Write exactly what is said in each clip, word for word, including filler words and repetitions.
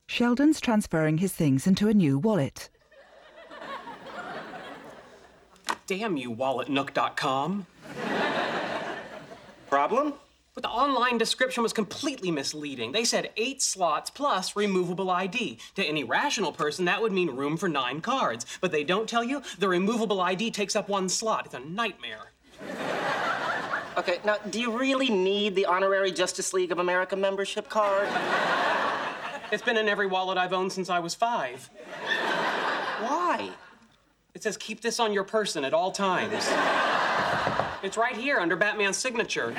Sheldon's transferring his things into a new wallet. Damn you, wallet nook dot com. Problem? But the online description was completely misleading. They said eight slots plus removable I D. To any rational person, that would mean room for nine cards. But they don't tell you the removable I D takes up one slot. It's a nightmare. Okay, now, do you really need the honorary Justice League of America membership card? It's been in every wallet I've owned since I was five. Why? It says keep this on your person at all times. It's right here under Batman's signature.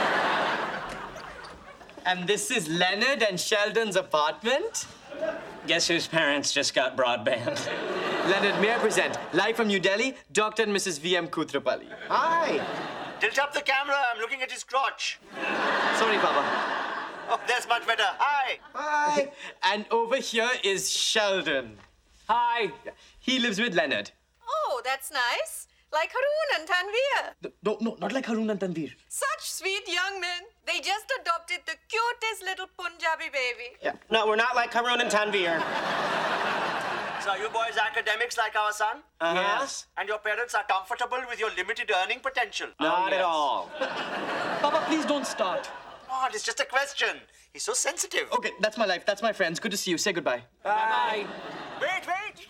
And this is Leonard and Sheldon's apartment? Guess whose parents just got broadband? Leonard, may I present, live from New Delhi, Doctor and Missus V M Kutrapalli. Hi. Tilt up the camera. I'm looking at his crotch. Sorry, Papa. Oh, that's much better. Hi. Hi. And over here is Sheldon. Hi. He lives with Leonard. Oh, that's nice. Like Haroon and Tanveer. No, no, not like Haroon and Tanveer. Such sweet young men. They just adopted the cutest little Punjabi baby. Yeah. No, we're not like Haroon and Tanveer. So are you boys academics like our son? Uh-huh. Yes. And your parents are comfortable with your limited earning potential? Not yes. at all. Papa, please don't start. Oh, it's just a question. He's so sensitive. Okay, that's my life. That's my friends. Good to see you. Say goodbye. Bye-bye. Wait, wait.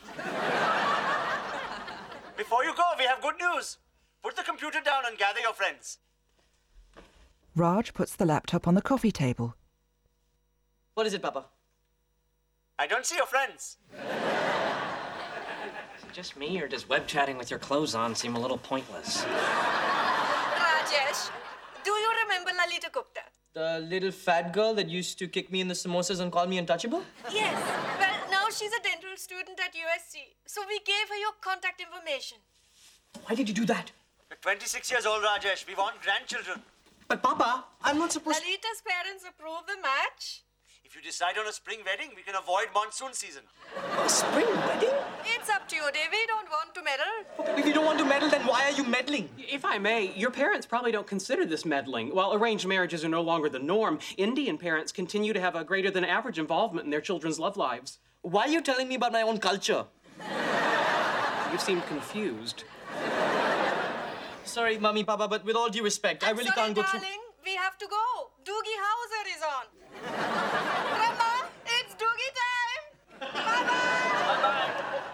Before you go, we have good news. Put the computer down and gather your friends. Raj puts the laptop on the coffee table. What is it, Papa? I don't see your friends. Just me, or does web chatting with your clothes on seem a little pointless? Rajesh, do you remember Lalita Gupta? The little fat girl that used to kick me in the samosas and call me untouchable? Yes. Well, now she's a dental student at U S C. So we gave her your contact information. Why did you do that? We're twenty-six years old, Rajesh. We want grandchildren. But, Papa, I'm not supposed to... Lalita's parents approve the match. If you decide on a spring wedding, we can avoid monsoon season. A spring wedding? It's up to you, Devi. We don't want to meddle. If you don't want to meddle, then why are you meddling? If I may, your parents probably don't consider this meddling. While arranged marriages are no longer the norm, Indian parents continue to have a greater than average involvement in their children's love lives. Why are you telling me about my own culture? You seem confused. Sorry, Mommy, Papa, but with all due respect, I'm I really sorry, can't go darling. through... We have to go. Doogie Howser is on. Grandma, it's Doogie time. Bye-bye.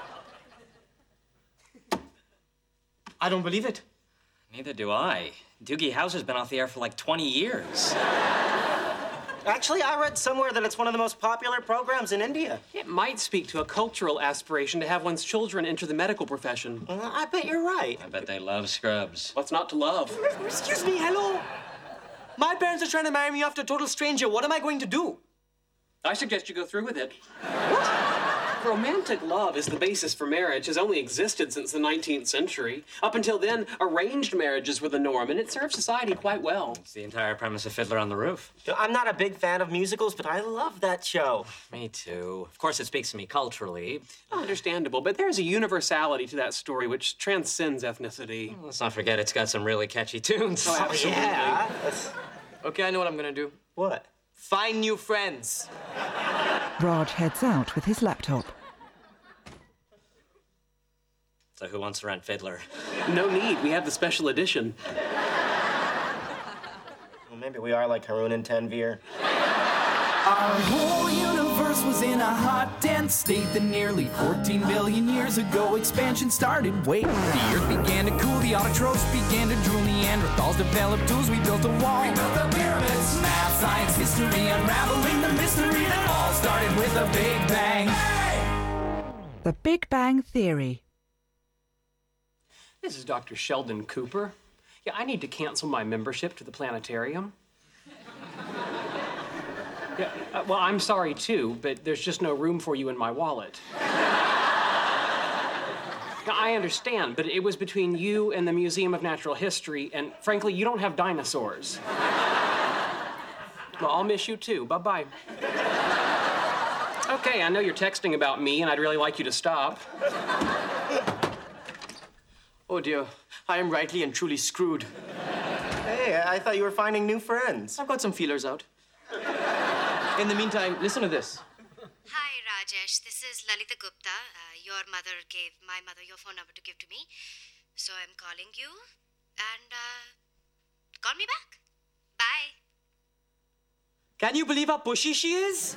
Bye-bye. I don't believe it. Neither do I. Doogie Howser's been off the air for like twenty years. Actually, I read somewhere that it's one of the most popular programs in India. It might speak to a cultural aspiration to have one's children enter the medical profession. Uh, I bet you're right. I bet they love Scrubs. What's not to love? Excuse me, hello? My parents are trying to marry me off to a total stranger. What am I going to do? I suggest you go through with it. What? Romantic love is the basis for marriage, has only existed since the nineteenth century. Up until then, arranged marriages were the norm, and it served society quite well. It's the entire premise of Fiddler on the Roof. I'm not a big fan of musicals, but I love that show. Me too. Of course, it speaks to me culturally. Understandable, but there's a universality to that story which transcends ethnicity. Let's not forget it's got some really catchy tunes. Oh, absolutely. Yeah. That's... Okay, I know what I'm gonna do. What? Find new friends. Raj heads out with his laptop. So who wants to rent Fiddler? No need. We have the special edition. Well, maybe we are like Haroon and Tanveer. Our whole universe was in a hot, dense state that nearly fourteen billion years ago expansion started. Wait, the earth began to cool, the autotrophs began to drool, Neanderthals developed tools, we built a wall. We built the pyramids. Math, science, history, unraveling the mystery that all started with a big bang. Hey! The Big Bang Theory. This is Doctor Sheldon Cooper. Yeah, I need to cancel my membership to the planetarium. Yeah, uh, well, I'm sorry, too, but there's just no room for you in my wallet. Now, I understand, but it was between you and the Museum of Natural History, and frankly, you don't have dinosaurs. Well, I'll miss you, too. Bye-bye. Okay, I know you're texting about me, and I'd really like you to stop. Oh, dear. I am rightly and truly screwed. Hey, I thought you were finding new friends. I've got some feelers out. In the meantime, listen to this. Hi, Rajesh. This is Lalita Gupta. Uh, your mother gave my mother your phone number to give to me. So I'm calling you. And, uh, call me back. Bye. Can you believe how pushy she is?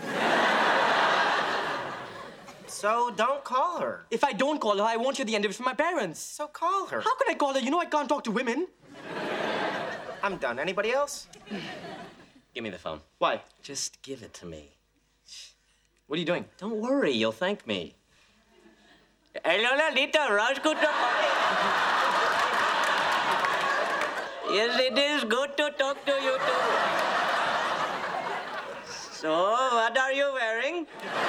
So don't call her. If I don't call her, I won't hear the end of it from my parents. So call her. How can I call her? You know I can't talk to women. I'm done. Anybody else? Give me the phone. Why? Just give it to me. What are you doing? Don't worry, you'll thank me. Hello, Lalita. Raj Gupta. Yes, it is good to talk to you too. So, what are you wearing?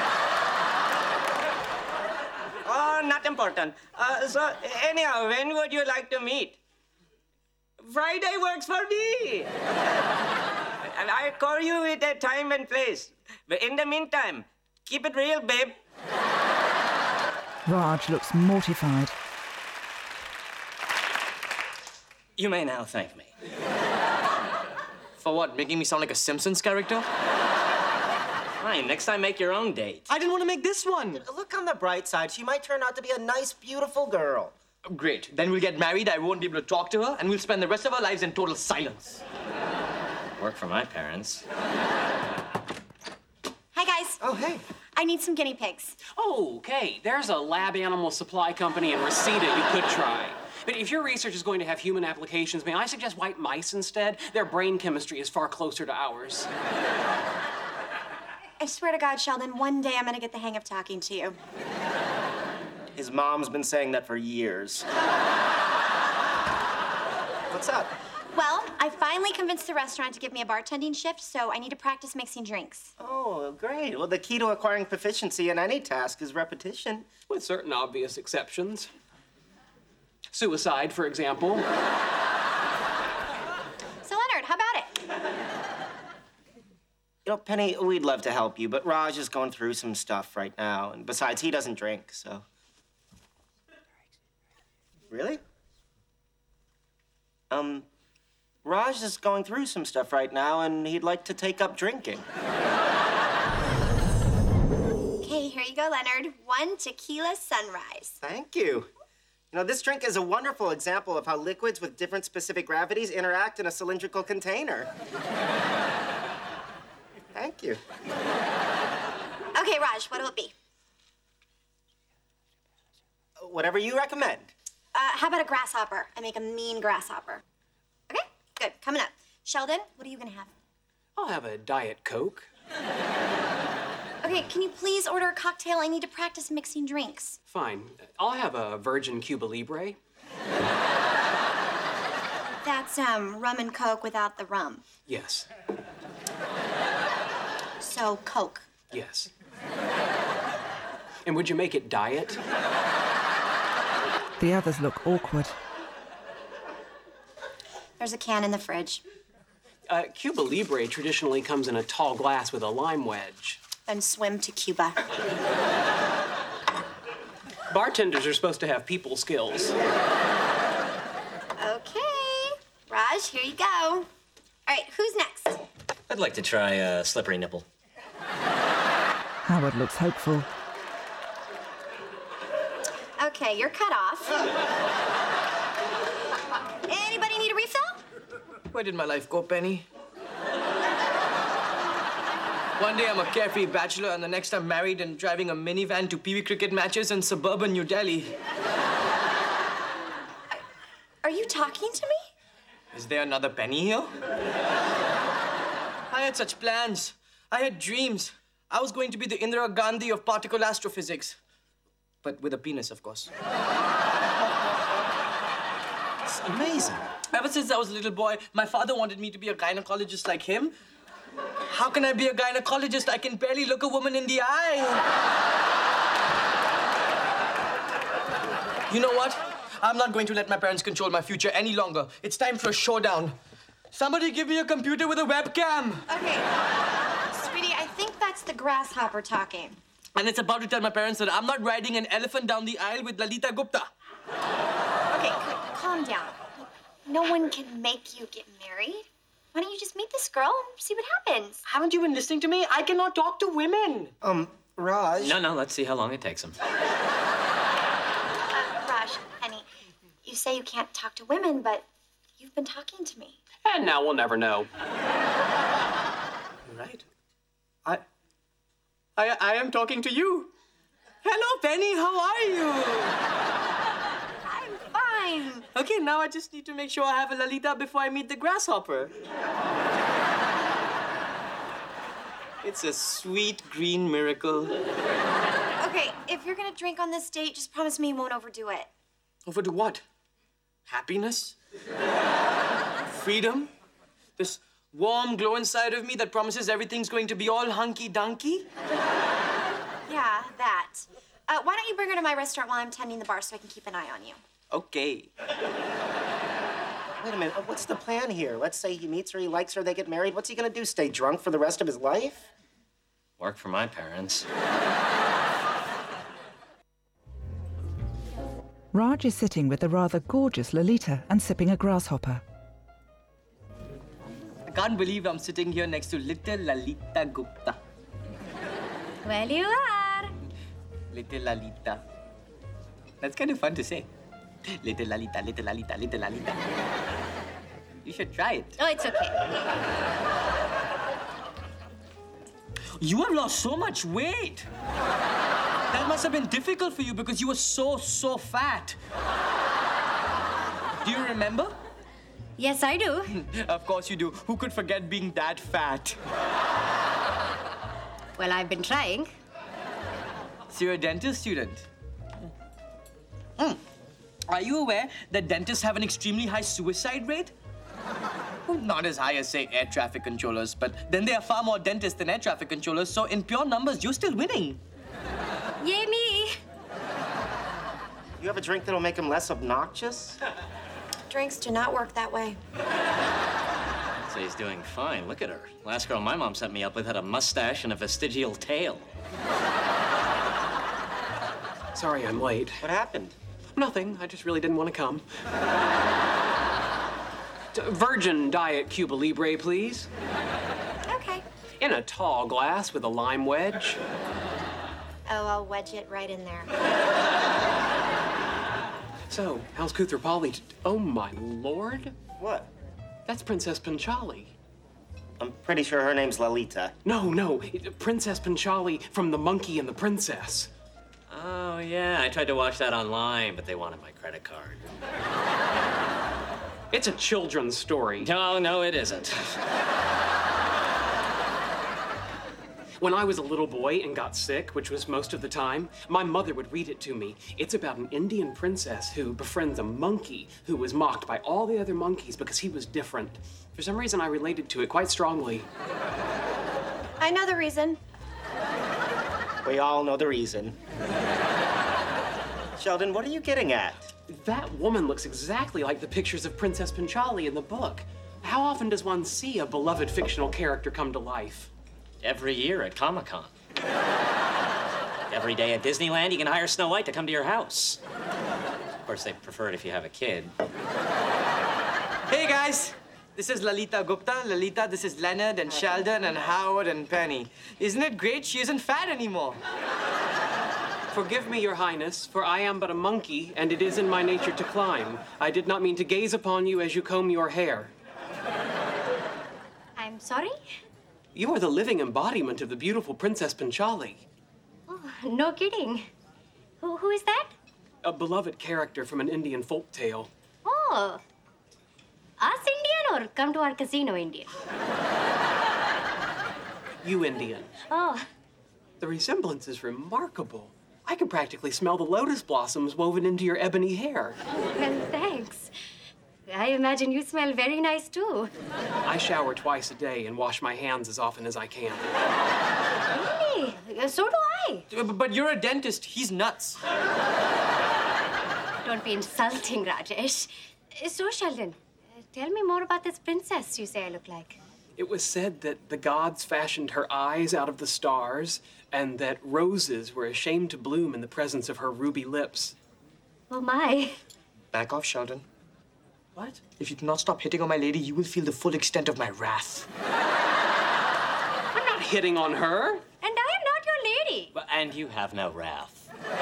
Oh, not important. Uh, so, anyhow, when would you like to meet? Friday works for me. And I'll call you at a time and place. But in the meantime, keep it real, babe. Raj looks mortified. You may now thank me. For what? Making me sound like a Simpsons character? Fine, next time make your own date. I didn't want to make this one. Look on the bright side. She might turn out to be a nice, beautiful girl. Great. Then we'll get married, I won't be able to talk to her, and we'll spend the rest of our lives in total silence. Work for my parents. Hi, guys. Oh, hey. I need some guinea pigs. Oh, okay. There's a lab animal supply company in Reseda you could try. But if your research is going to have human applications, may I suggest white mice instead? Their brain chemistry is far closer to ours. I swear to God, Sheldon, one day I'm gonna get the hang of talking to you. His mom's been saying that for years. What's up? Well, I finally convinced the restaurant to give me a bartending shift, so I need to practice mixing drinks. Oh, great. Well, the key to acquiring proficiency in any task is repetition. With certain obvious exceptions. Suicide, for example. So, Leonard, how about it? You know, Penny, we'd love to help you, but Raj is going through some stuff right now. And besides, he doesn't drink, so. Really? Um, Raj is going through some stuff right now, and he'd like to take up drinking. Okay, here you go, Leonard. One tequila sunrise. Thank you. You know, this drink is a wonderful example of how liquids with different specific gravities interact in a cylindrical container. Thank you. Okay, Raj, what'll it be? Whatever you recommend. Uh, how about a grasshopper? I make a mean grasshopper. Okay, good. Coming up. Sheldon, what are you gonna have? I'll have a Diet Coke. Okay, can you please order a cocktail? I need to practice mixing drinks. Fine. I'll have a Virgin Cuba Libre. That's, um, rum and Coke without the rum. Yes. So, Coke. Yes. And would you make it diet? The others look awkward. There's a can in the fridge. Uh, Cuba Libre traditionally comes in a tall glass with a lime wedge. Then swim to Cuba. Bartenders are supposed to have people skills. Okay. Raj, here you go. All right, who's next? I'd like to try a slippery nipple. Howard looks hopeful. Okay, you're cut off. Anybody need a refill? Where did my life go, Penny? One day I'm a carefree bachelor, and the next I'm married and driving a minivan to Pee Wee cricket matches in suburban New Delhi. Are you talking to me? Is there another Penny here? I had such plans. I had dreams. I was going to be the Indira Gandhi of particle astrophysics. But with a penis, of course. It's amazing. Ever since I was a little boy, my father wanted me to be a gynecologist like him. How can I be a gynecologist? I can barely look a woman in the eye. You know what? I'm not going to let my parents control my future any longer. It's time for a showdown. Somebody give me a computer with a webcam. Okay. Sweetie, I think that's the grasshopper talking. And it's about to tell my parents that I'm not riding an elephant down the aisle with Lalita Gupta. Okay, c- calm down. No one can make you get married. Why don't you just meet this girl and see what happens? Haven't you been listening to me? I cannot talk to women. Um, Raj. No, no, let's see how long it takes him. Uh, Raj, Penny, you say you can't talk to women, but you've been talking to me. And now we'll never know. You're right. I, I, I am talking to you. Hello, Penny. How are you? I'm fine. Okay, now I just need to make sure I have a Lalita before I meet the grasshopper. It's a sweet green miracle. Okay, if you're gonna drink on this date, just promise me you won't overdo it. Overdo what? Happiness? Freedom? This warm glow inside of me that promises everything's going to be all hunky-dunky? Yeah, that. Uh, why don't you bring her to my restaurant while I'm tending the bar so I can keep an eye on you? Okay. Wait a minute, what's the plan here? Let's say he meets her, he likes her, they get married. What's he gonna do, stay drunk for the rest of his life? Work for my parents. Raj is sitting with the rather gorgeous Lalita and sipping a grasshopper. I can't believe I'm sitting here next to little Lalita Gupta. Well, you are. Little Lalita. That's kind of fun to say. Little Lalita, little Lalita, little Lalita. You should try it. Oh, it's okay. You have lost so much weight. That must have been difficult for you because you were so, so fat. Do you remember? Yes, I do. Of course you do. Who could forget being that fat? Well, I've been trying. So you're a dental student? Mm. Are you aware that dentists have an extremely high suicide rate? Well, not as high as, say, air traffic controllers, but then there are far more dentists than air traffic controllers, so in pure numbers, you're still winning. Yay me! You have a drink that'll make him less obnoxious? Drinks do not work that way. So he's doing fine. Look at her. Last girl my mom set me up with had a mustache and a vestigial tail. Sorry I'm late. What happened? Nothing. I just really didn't want to come. D- Virgin Diet Cuba Libre, please. Okay. In a tall glass with a lime wedge. Oh, I'll wedge it right in there. So, how's Koothrappali? T- oh, my lord. What? That's Princess Panchali. I'm pretty sure her name's Lalita. No, no. Princess Panchali from The Monkey and the Princess. Oh, yeah. I tried to watch that online, but they wanted my credit card. It's a children's story. No, no, it isn't. When I was a little boy and got sick, which was most of the time, my mother would read it to me. It's about an Indian princess who befriends a monkey who was mocked by all the other monkeys because he was different. For some reason, I related to it quite strongly. I know the reason. We all know the reason. Sheldon, what are you getting at? That woman looks exactly like the pictures of Princess Panchali in the book. How often does one see a beloved fictional character come to life? Every year at Comic-Con. Every day at Disneyland, you can hire Snow White to come to your house. Of course, they prefer it if you have a kid. Hey, guys. This is Lalita Gupta. Lalita, this is Leonard and Sheldon and Howard and Penny. Isn't it great? She isn't fat anymore. Forgive me, Your Highness, for I am but a monkey, and it is in my nature to climb. I did not mean to gaze upon you as you comb your hair. I'm sorry? You are the living embodiment of the beautiful Princess Panchali. Oh, no kidding. Who, who is that? A beloved character from an Indian folk tale. Oh. Us Indian or come to our casino Indian? You Indian. Oh. The resemblance is remarkable. I can practically smell the lotus blossoms woven into your ebony hair. Well, thanks. I imagine you smell very nice, too. I shower twice a day and wash my hands as often as I can. Really? So do I. But you're a dentist. He's nuts. Don't be insulting, Rajesh. So, Sheldon, tell me more about this princess you say I look like. It was said that the gods fashioned her eyes out of the stars and that roses were ashamed to bloom in the presence of her ruby lips. Oh, my. Back off, Sheldon. What? If you do not stop hitting on my lady, you will feel the full extent of my wrath. I'm not hitting on her. And I am not your lady. But And you have no wrath.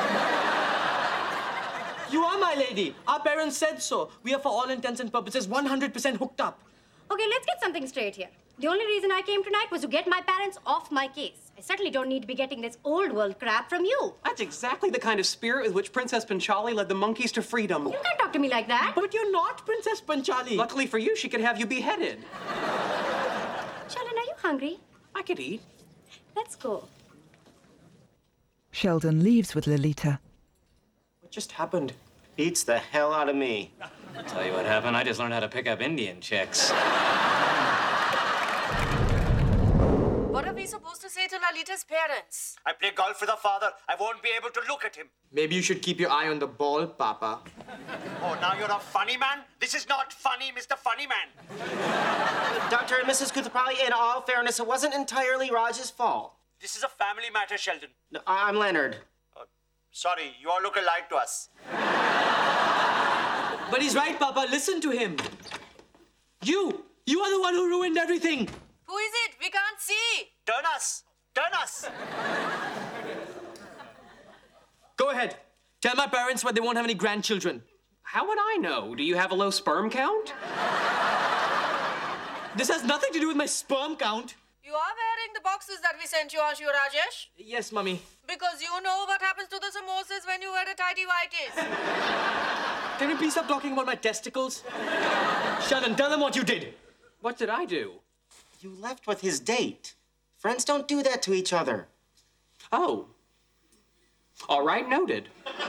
You are my lady. Our parents said so. We are, for all intents and purposes, one hundred percent hooked up. Okay, let's get something straight here. The only reason I came tonight was to get my parents off my case. I certainly don't need to be getting this old world crap from you. That's exactly the kind of spirit with which Princess Panchali led the monkeys to freedom. You can't talk to me like that. But you're not Princess Panchali. Luckily for you, she could have you beheaded. Sheldon, are you hungry? I could eat. Let's go. Sheldon leaves with Lolita. What just happened? Beats the hell out of me. I'll tell you what happened. I just learned how to pick up Indian chicks. What are we supposed to say to Lalita's parents? I play golf with her father. I won't be able to look at him. Maybe you should keep your eye on the ball, Papa. Oh, now you're a funny man? This is not funny, Mister Funny Man. Doctor and Missus Koothrappali, in all fairness, it wasn't entirely Raj's fault. This is a family matter, Sheldon. No, I- I'm Leonard. Uh, sorry, you all look alike to us. But he's right, Papa. Listen to him. You! You are the one who ruined everything. Who is it? We can't see. Turn us! Turn us! Go ahead. Tell my parents why they won't have any grandchildren. How would I know? Do you have a low sperm count? This has nothing to do with my sperm count. You are wearing the boxes that we sent you, aren't you, Rajesh? Yes, Mummy. Because you know what happens to the samosas when you wear a tighty whities. Can you please stop talking about my testicles? Sheldon, tell them what you did. What did I do? You left with his date. Friends don't do that to each other. Oh. All right, noted.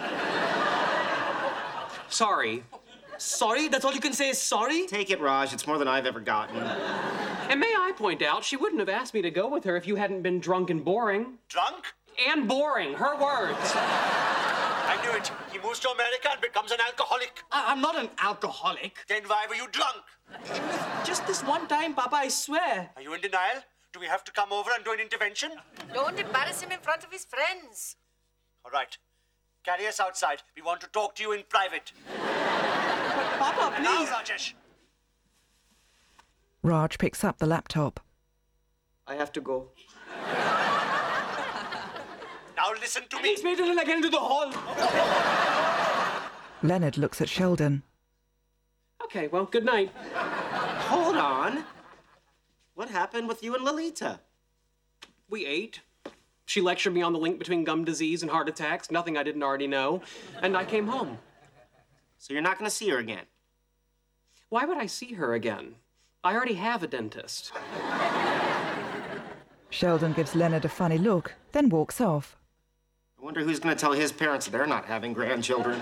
Sorry. Sorry? That's all you can say is sorry? Take it, Raj. It's more than I've ever gotten. And may I point out, she wouldn't have asked me to go with her if you hadn't been drunk and boring. Drunk? And boring, her words. I knew it. He moves to America and becomes an alcoholic. I- I'm not an alcoholic. Then why were you drunk? Just this one time, Papa, I swear. Are you in denial? Do we have to come over and do an intervention? Don't embarrass him in front of his friends. All right. Carry us outside. We want to talk to you in private. Papa, And now, please. Rajesh. Raj picks up the laptop. I have to go. Now listen to I me. need to wait until I get into the hall. Leonard looks at Sheldon. Okay, well, good night. Hold on. What happened with you and Lolita? We ate. She lectured me on the link between gum disease and heart attacks, nothing I didn't already know, and I came home. So you're not going to see her again? Why would I see her again? I already have a dentist. Sheldon gives Leonard a funny look, then walks off. I wonder who's going to tell his parents they're not having grandchildren.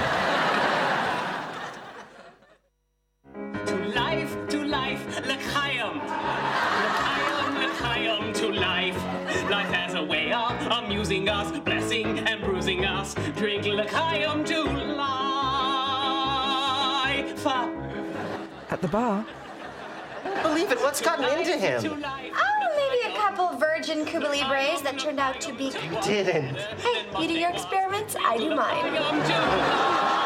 To life, to life, l'chaim. L'chaim, l'chaim, to life. Life has a way of amusing us, blessing and bruising us. Drink l'chaim to life. At the bar, Believe it, what's gotten into him? Oh, maybe a couple virgin Cuba Libres that turned out to be... Didn't. Hey, you do your experiments, I do mine. L'chaim to life.